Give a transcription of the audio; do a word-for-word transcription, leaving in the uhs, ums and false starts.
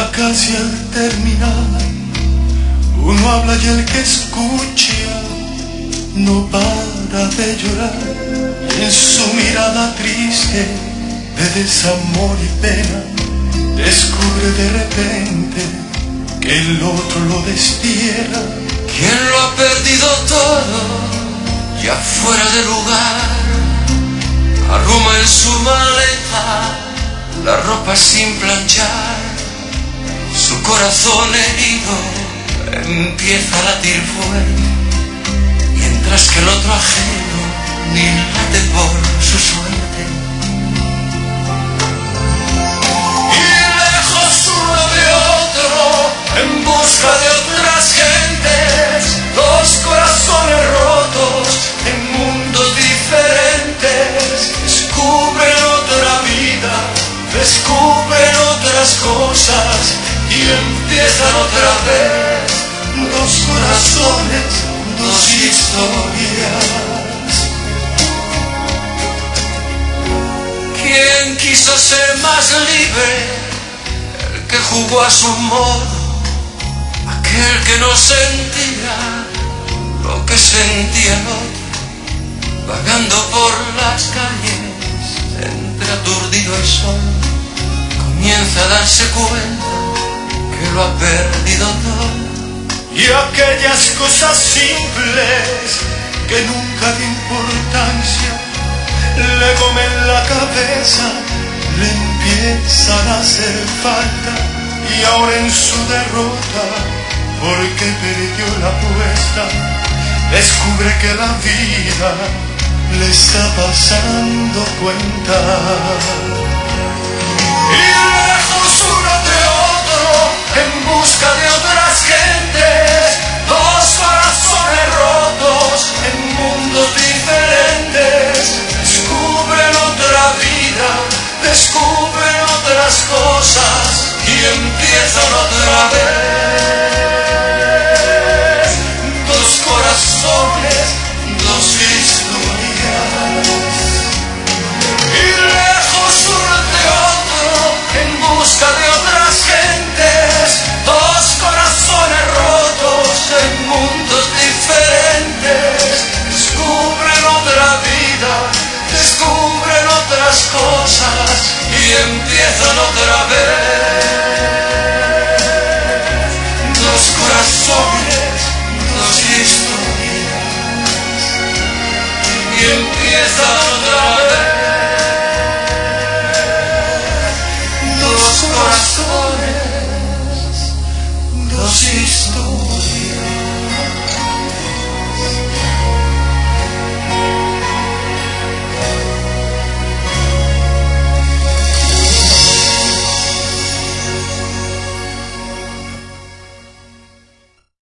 Ya casi al terminar, uno habla y el que escucha no para de llorar. Y en su mirada triste de desamor y pena, descubre de repente que el otro lo destierra. Quien lo ha perdido todo, ya fuera de lugar, arruma en su maleta la ropa sin planchar. Su corazón herido empieza a latir fuerte, mientras que el otro ajeno ni late por su suerte. Y lejos uno de otro, en busca de otras gentes, dos corazones rotos en mundos diferentes, descubren otra vida, descubren otras cosas y empiezan otra vez. Dos corazones, dos historias. ¿Quién quiso ser más libre? El que jugó a su modo, aquel que no sentía lo que sentía el otro, vagando por las calles entre aturdido el sol, comienza a darse cuenta que lo ha perdido todo. Y aquellas cosas simples que nunca de importancia le comen la cabeza, le empiezan a hacer falta. Y ahora en su derrota, porque perdió la apuesta, descubre que la vida le está pasando cuenta. Y lejos uno de otro, en busca de otras gentes, dos corazones rotos en mundos diferentes, descubren otra vida, descubren otras cosas y empiezan otra vez. Dos corazones, dos historias. Y lejos uno de otro, en busca de otras gentes, dos corazones rotos en mundos diferentes, descubren otra vida, descubren otras cosas y empiezan otra vez. Dos corazones, dos historias y empiezan otra vez. Dos corazones, dos historias.